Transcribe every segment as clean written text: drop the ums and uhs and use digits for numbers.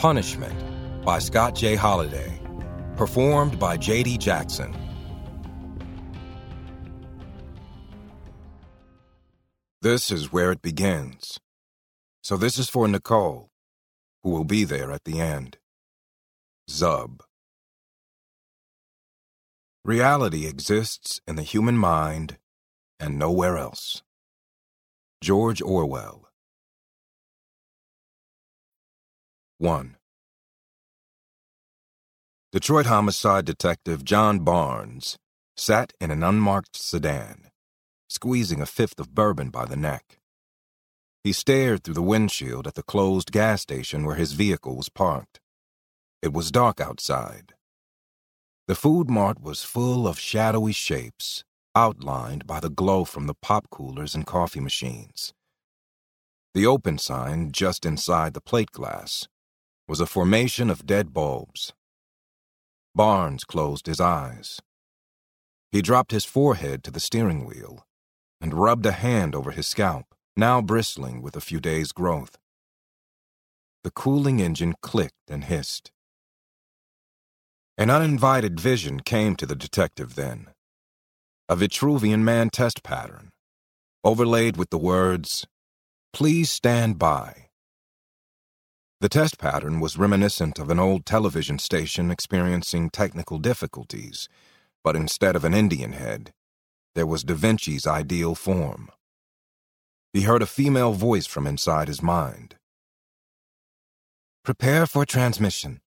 Punishment by Scott J. Holliday. Performed by J.D. Jackson. This is where it begins. So this is for Nicole, who will be there at the end. Zub. Reality exists in the human mind and nowhere else. George Orwell. 1. Detroit homicide detective John Barnes sat in an unmarked sedan, squeezing a fifth of bourbon by the neck. He stared through the windshield at the closed gas station where his vehicle was parked. It was dark outside. The food mart was full of shadowy shapes, outlined by the glow from the pop coolers and coffee machines. The open sign just inside the plate glass was a formation of dead bulbs. Barnes closed his eyes. He dropped his forehead to the steering wheel and rubbed a hand over his scalp, now bristling with a few days' growth. The cooling engine clicked and hissed. An uninvited vision came to the detective then. A Vitruvian Man test pattern, overlaid with the words, "Please stand by." The test pattern was reminiscent of an old television station experiencing technical difficulties, but instead of an Indian head, there was Da Vinci's ideal form. He heard a female voice from inside his mind. "Prepare for transmission."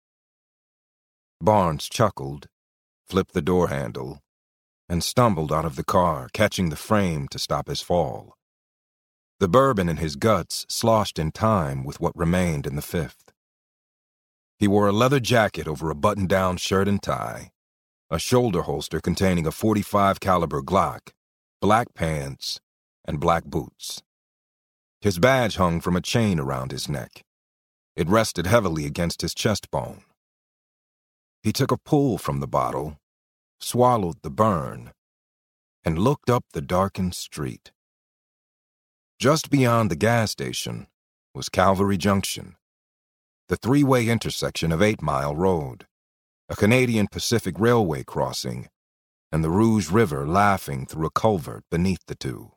Barnes chuckled, flipped the door handle, and stumbled out of the car, catching the frame to stop his fall. The bourbon in his guts sloshed in time with what remained in the fifth. He wore a leather jacket over a button-down shirt and tie, a shoulder holster containing a .45 caliber Glock, black pants, and black boots. His badge hung from a chain around his neck. It rested heavily against his chest bone. He took a pull from the bottle, swallowed the burn, and looked up the darkened street. Just beyond the gas station was Calvary Junction, the three-way intersection of 8 Mile Road, a Canadian Pacific Railway crossing, and the Rouge River laughing through a culvert beneath the two.